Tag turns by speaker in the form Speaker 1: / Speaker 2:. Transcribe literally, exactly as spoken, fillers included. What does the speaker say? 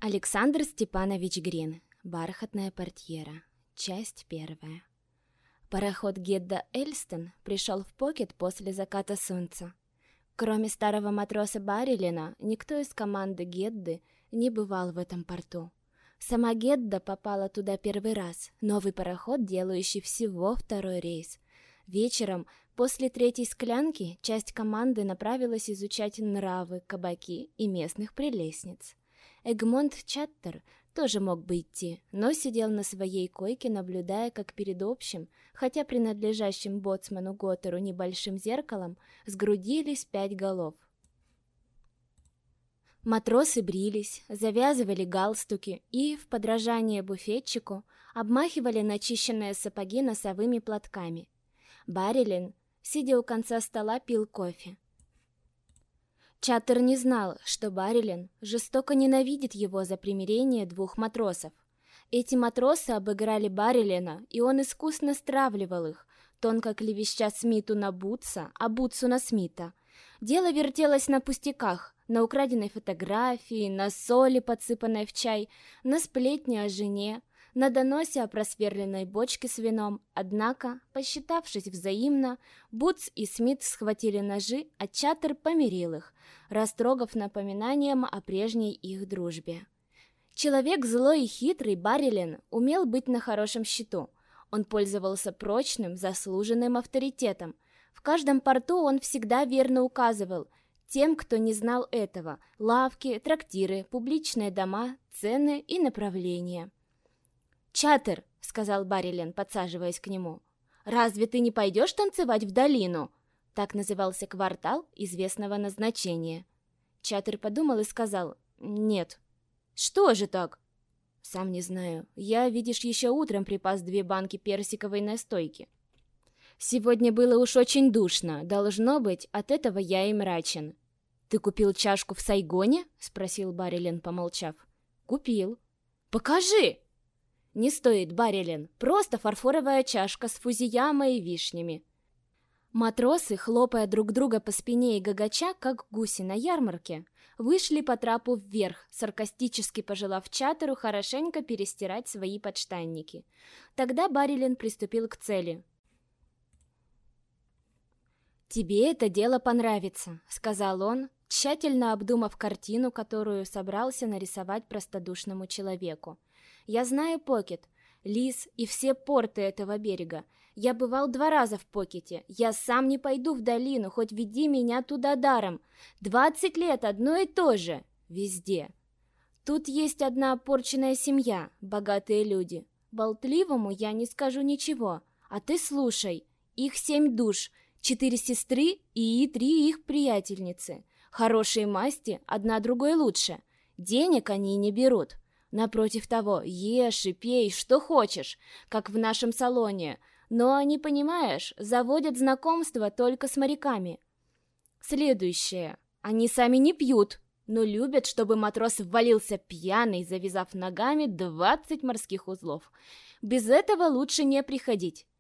Speaker 1: Александр Степанович Грин. Бархатная портьера. Часть первая. Пароход Гедда Эльстон пришел в Покет после заката солнца. Кроме старого матроса Барилина, никто из команды Гедды не бывал в этом порту. Сама Гедда попала туда первый раз, новый пароход, делающий всего второй рейс. Вечером, после третьей склянки, часть команды направилась изучать нравы, кабаки и местных прелестниц. Эгмонт Чаттер тоже мог бы идти, но сидел на своей койке, наблюдая, как перед общим, хотя принадлежащим боцману Готтеру небольшим зеркалом, сгрудились пять голов. Матросы брились, завязывали галстуки и, в подражание буфетчику, обмахивали начищенные сапоги носовыми платками. Барилин, сидя у конца стола, пил кофе. Чаттер не знал, что Барилин жестоко ненавидит его за примирение двух матросов. Эти матросы обыграли Барилина, и он искусно стравливал их, тонко клевеща Смиту на Бутса, а Бутсу на Смита. Дело вертелось на пустяках, на украденной фотографии, на соли, подсыпанной в чай, на сплетне о жене, на доносе о просверленной бочке с вином. Однако, посчитавшись взаимно, Бутс и Смит схватили ножи, а Чаттер помирил их, растрогав напоминанием о прежней их дружбе. Человек злой и хитрый, Барилин умел быть на хорошем счету. Он пользовался прочным, заслуженным авторитетом. В каждом порту он всегда верно указывал тем, кто не знал этого, лавки, трактиры, публичные дома, цены и направления. «Чаттер», — сказал Барилин, подсаживаясь к нему, — «разве ты не пойдешь танцевать в долину?» Так назывался квартал известного назначения. Чаттер подумал и сказал: «Нет». «Что же так?» «Сам не знаю. Я, видишь, еще утром припас две банки персиковой настойки. Сегодня было уж очень душно. Должно быть, от этого я и мрачен». «Ты купил чашку в Сайгоне?» — спросил Барилин, помолчав. «Купил». «Покажи!» «Не стоит, Барилин. Просто фарфоровая чашка с фузиямой и вишнями». Матросы, хлопая друг друга по спине и гагача, как гуси на ярмарке, вышли по трапу вверх, саркастически пожелав Чаттеру хорошенько перестирать свои подштанники. Тогда Барилин приступил к цели. «Тебе это дело понравится», — сказал он, тщательно обдумав картину, которую собрался нарисовать простодушному человеку. «Я знаю Покет, Лис и все порты этого берега. Я бывал два раза в Покете. Я сам не пойду в долину, хоть веди меня туда даром. Двадцать лет одно и то же. Везде. Тут есть одна опорченная семья, богатые люди. Болтливому я не скажу ничего. А ты слушай. Их семь душ, четыре сестры и три их приятельницы. Хорошие масти, одна другой лучше. Денег они не берут. Напротив того, ешь и пей, что хочешь, как в нашем салоне. Но они, понимаешь, заводят знакомства только с моряками. Следующее. Они сами не пьют, но любят, чтобы матрос ввалился пьяный, завязав ногами двадцать морских узлов. Без этого лучше не приходить.